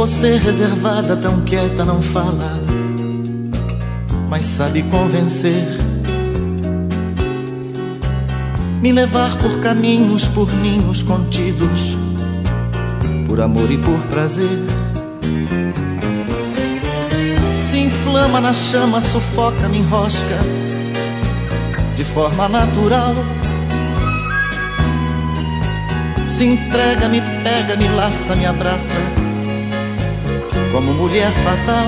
você reservada, tão quieta, não fala, mas sabe convencer, me levar por caminhos, por ninhos contidos, por amor e por prazer. Se inflama na chama, sufoca, me enrosca de forma natural. Se entrega, me pega, me laça, me abraça como mulher fatal.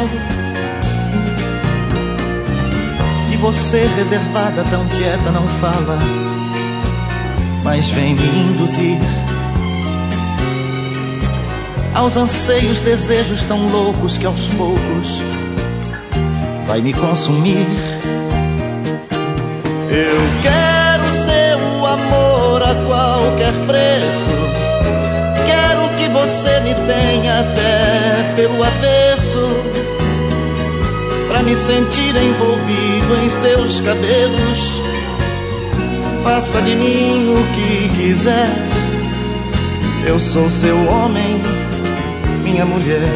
E você reservada, tão quieta, não fala, mas vem me induzir aos anseios, desejos tão loucos que aos poucos vai me consumir. Eu quero seu amor a qualquer preço, quero que você me tenha até pelo avesso, pra me sentir envolvido em seus cabelos. Faça de mim o que quiser, eu sou seu homem, minha mulher.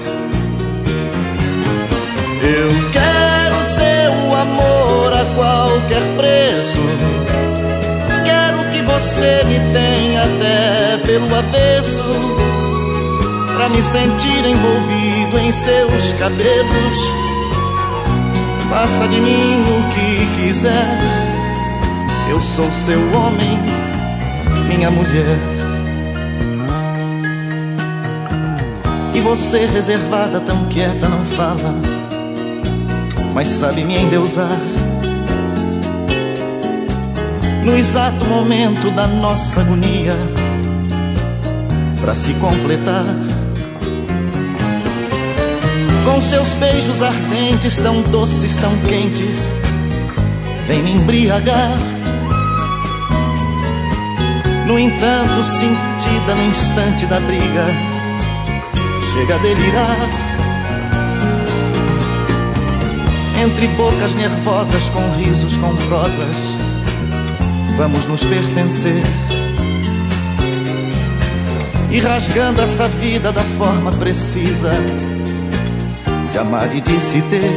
Eu quero seu amor a qualquer preço, quero que você me tenha até pelo avesso, pra me sentir envolvido em seus cabelos. Faça de mim o que quiser, eu sou seu homem, minha mulher. E você reservada, tão quieta, não fala, mas sabe me endeusar no exato momento da nossa agonia, pra se completar. Com seus beijos ardentes, tão doces, tão quentes, vem me embriagar. No entanto, sentida no instante da briga, chega a delirar. Entre bocas nervosas, com risos, com prosas, vamos nos pertencer, e rasgando essa vida da forma precisa de amar e de se ter.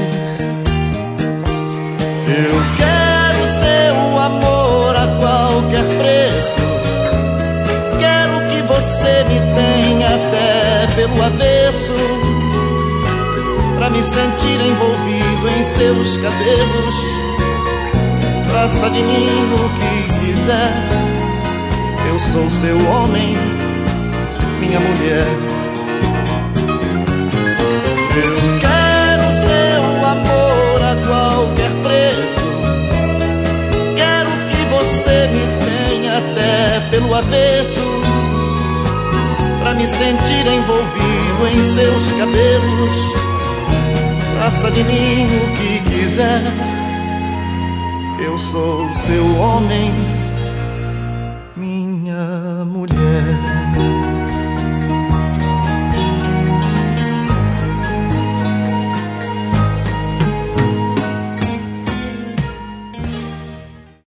Eu quero seu amor a qualquer preço, quero que você me tenha até pelo avesso, pra me sentir envolvido em seus cabelos. Faça de mim o que quiser, eu sou seu homem, minha mulher. Eu quero seu amor a qualquer preço, quero que você me tenha até pelo avesso, pra me sentir envolvido em seus cabelos. Faça de mim o que quiser, eu sou seu homem,